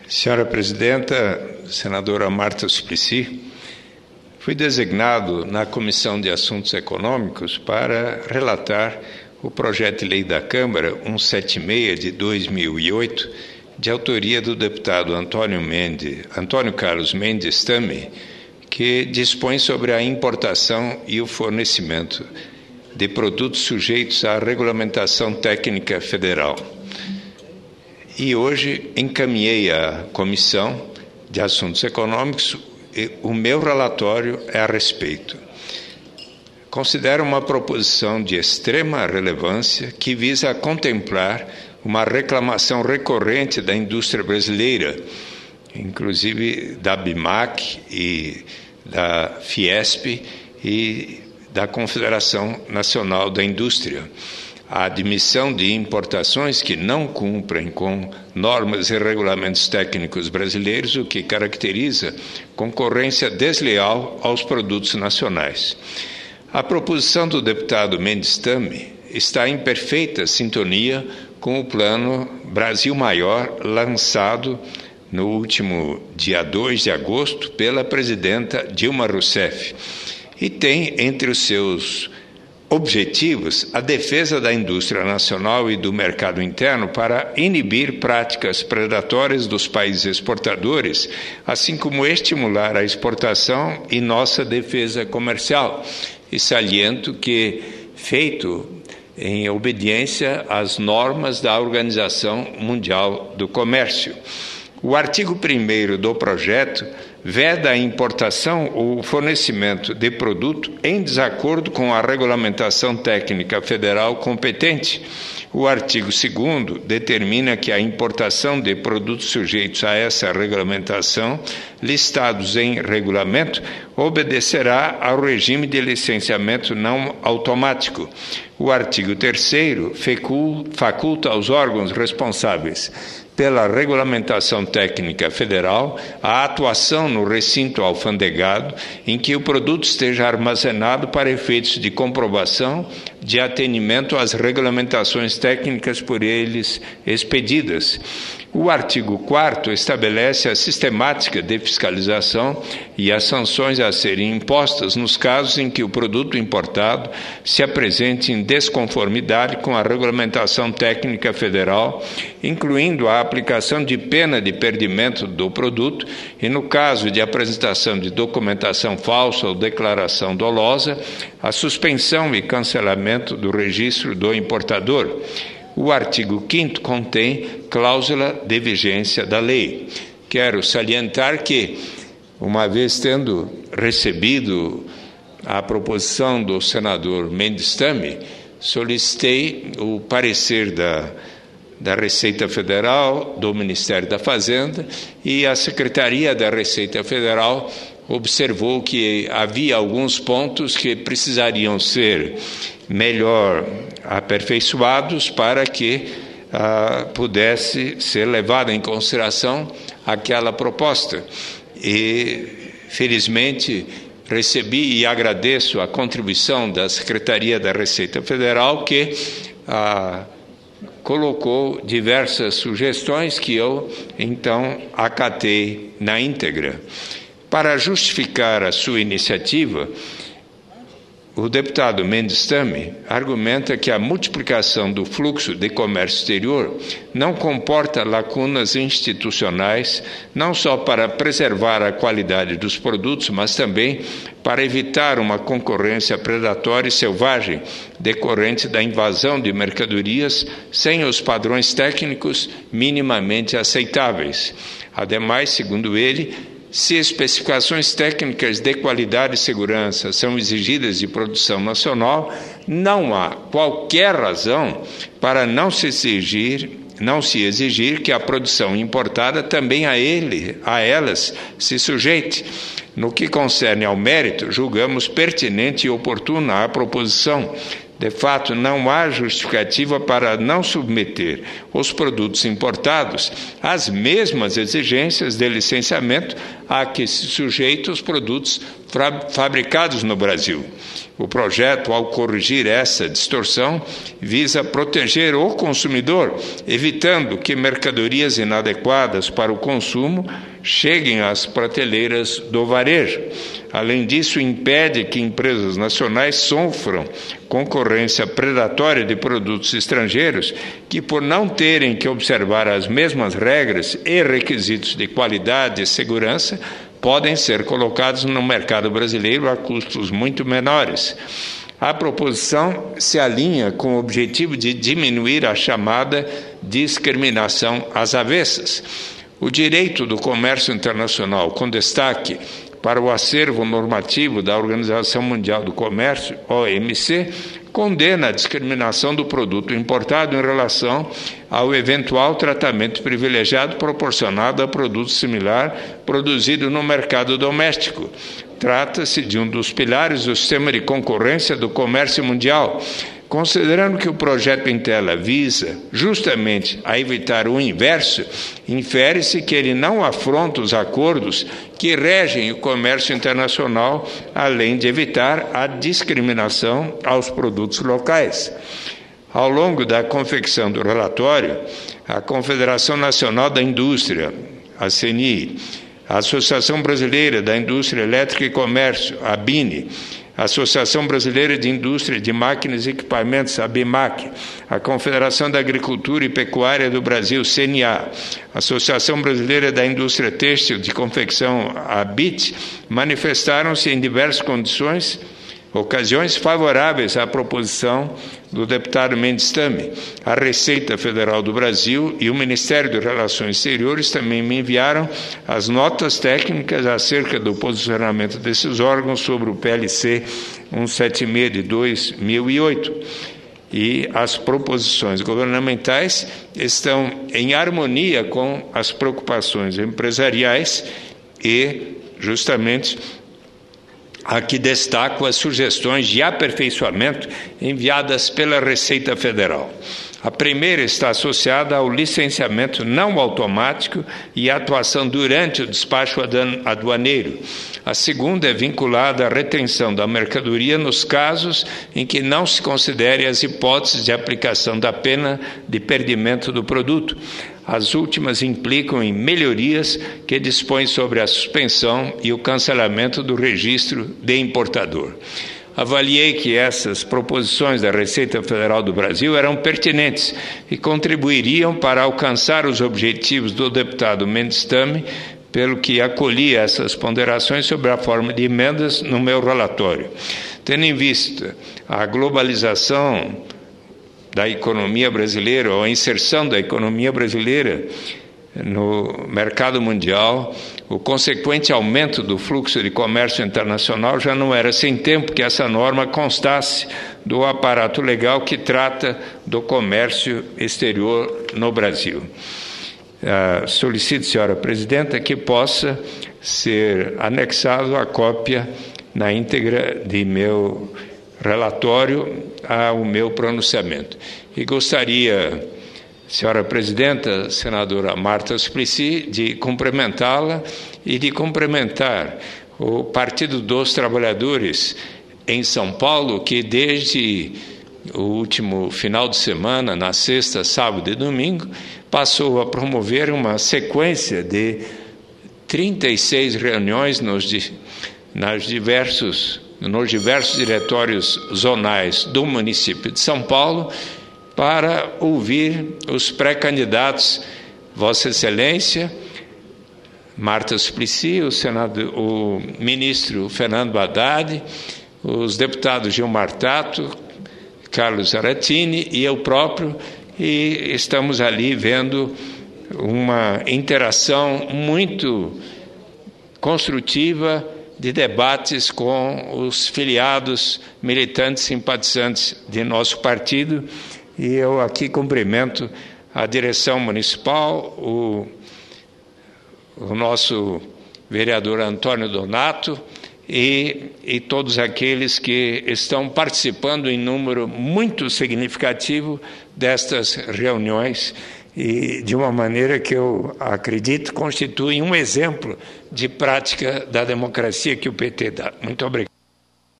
Senhora Presidenta, senadora Marta Suplicy, fui designado na Comissão de Assuntos Econômicos para relatar o projeto de lei da Câmara 176 de 2008, de autoria do deputado Antônio Carlos Mendes Tame, que dispõe sobre a importação e o fornecimento de produtos sujeitos à regulamentação técnica federal. E hoje encaminhei à Comissão de Assuntos Econômicos o meu relatório a respeito. Considero uma proposição de extrema relevância que visa contemplar uma reclamação recorrente da indústria brasileira, inclusive da BIMAC e da Fiesp e da Confederação Nacional da Indústria. A admissão de importações que não cumprem com normas e regulamentos técnicos brasileiros, o que caracteriza concorrência desleal aos produtos nacionais. A proposição do deputado Mendes Tame está em perfeita sintonia com o Plano Brasil Maior, lançado no último dia 2 de agosto pela presidenta Dilma Rousseff, e tem entre os seus objetivos a defesa da indústria nacional e do mercado interno para inibir práticas predatórias dos países exportadores, assim como estimular a exportação e nossa defesa comercial. E saliento que, feito em obediência às normas da Organização Mundial do Comércio. O artigo 1º do projeto veda a importação ou fornecimento de produto em desacordo com a regulamentação técnica federal competente. O artigo 2º determina que a importação de produtos sujeitos a essa regulamentação, listados em regulamento, obedecerá ao regime de licenciamento não automático. O artigo 3º faculta aos órgãos responsáveis pela regulamentação técnica federal a atuação no recinto alfandegado em que o produto esteja armazenado para efeitos de comprovação de atendimento às regulamentações técnicas por eles expedidas. O artigo 4º estabelece a sistemática de fiscalização e as sanções a serem impostas nos casos em que o produto importado se apresente em desconformidade com a regulamentação técnica federal, incluindo a aplicação de pena de perdimento do produto e, no caso de apresentação de documentação falsa ou declaração dolosa, a suspensão e cancelamento do registro do importador. O artigo 5º contém cláusula de vigência da lei. Quero salientar que, uma vez tendo recebido a proposição do senador Mendes Tame, solicitei o parecer da Receita Federal, do Ministério da Fazenda, e a Secretaria da Receita Federal observou que havia alguns pontos que precisariam ser melhor aperfeiçoados para que pudesse ser levada em consideração aquela proposta. E, felizmente, recebi e agradeço a contribuição da Secretaria da Receita Federal, que colocou diversas sugestões que eu, então, acatei na íntegra. Para justificar a sua iniciativa, o deputado Mendes Tame argumenta que a multiplicação do fluxo de comércio exterior não comporta lacunas institucionais, não só para preservar a qualidade dos produtos, mas também para evitar uma concorrência predatória e selvagem decorrente da invasão de mercadorias sem os padrões técnicos minimamente aceitáveis. Ademais, segundo ele, se especificações técnicas de qualidade e segurança são exigidas de produção nacional, não há qualquer razão para não se exigir que a produção importada também a elas se sujeite. No que concerne ao mérito, julgamos pertinente e oportuna a proposição, De fato, não há justificativa para não submeter os produtos importados às mesmas exigências de licenciamento a que se sujeitam os produtos fabricados no Brasil. O projeto, ao corrigir essa distorção, visa proteger o consumidor, evitando que mercadorias inadequadas para o consumo cheguem às prateleiras do varejo. Além disso, impede que empresas nacionais sofram concorrência predatória de produtos estrangeiros que, por não terem que observar as mesmas regras e requisitos de qualidade e segurança, podem ser colocados no mercado brasileiro a custos muito menores. A proposição se alinha com o objetivo de diminuir a chamada discriminação às avessas. O direito do comércio internacional, com destaque para o acervo normativo da Organização Mundial do Comércio, OMC, condena a discriminação do produto importado em relação ao eventual tratamento privilegiado proporcionado a produto similar produzido no mercado doméstico. Trata-se de um dos pilares do sistema de concorrência do comércio mundial. Considerando que o projeto em tela visa justamente a evitar o inverso, infere-se que ele não afronta os acordos que regem o comércio internacional, além de evitar a discriminação aos produtos locais. Ao longo da confecção do relatório, a Confederação Nacional da Indústria, a CNI, a Associação Brasileira da Indústria Elétrica e Comércio, a ABINE, a Associação Brasileira de Indústria de Máquinas e Equipamentos, a ABIMAC, a Confederação da Agricultura e Pecuária do Brasil, CNA, a Associação Brasileira da Indústria Têxtil de Confecção, a ABIT, manifestaram-se em diversas ocasiões favoráveis à proposição do deputado Mendes Tame. A Receita Federal do Brasil e o Ministério de Relações Exteriores também me enviaram as notas técnicas acerca do posicionamento desses órgãos sobre o PLC 176 de 2008. E as proposições governamentais estão em harmonia com as preocupações empresariais e, justamente, aqui destaco as sugestões de aperfeiçoamento enviadas pela Receita Federal. A primeira está associada ao licenciamento não automático e atuação durante o despacho aduaneiro. A segunda é vinculada à retenção da mercadoria nos casos em que não se considere as hipóteses de aplicação da pena de perdimento do produto. As últimas implicam em melhorias que dispõem sobre a suspensão e o cancelamento do registro de importador. Avaliei que essas proposições da Receita Federal do Brasil eram pertinentes e contribuiriam para alcançar os objetivos do deputado Mendes Tame, pelo que acolhi essas ponderações sobre a forma de emendas no meu relatório. Tendo em vista a globalização da economia brasileira, ou a inserção da economia brasileira no mercado mundial, o consequente aumento do fluxo de comércio internacional, já não era sem tempo que essa norma constasse do aparato legal que trata do comércio exterior no Brasil. Solicito, senhora presidenta, que possa ser anexado a cópia na íntegra de meu relatório ao meu pronunciamento. E gostaria, senhora presidenta, senadora Marta Suplicy, de cumprimentá-la e de cumprimentar o Partido dos Trabalhadores em São Paulo, que desde o último final de semana, na sexta, sábado e domingo, passou a promover uma sequência de 36 reuniões nos diversos diretórios zonais do município de São Paulo para ouvir os pré-candidatos, Vossa Excelência, Marta Suplicy, o ministro Fernando Haddad, os deputados Gilmar Tato, Carlos Zaratini e eu próprio, e estamos ali vendo uma interação muito construtiva de debates com os filiados, militantes, simpatizantes de nosso partido, e eu aqui cumprimento a direção municipal, o nosso vereador Antônio Donato e todos aqueles que estão participando em número muito significativo destas reuniões, e de uma maneira que eu acredito constitui um exemplo de prática da democracia que o PT dá. Muito obrigado.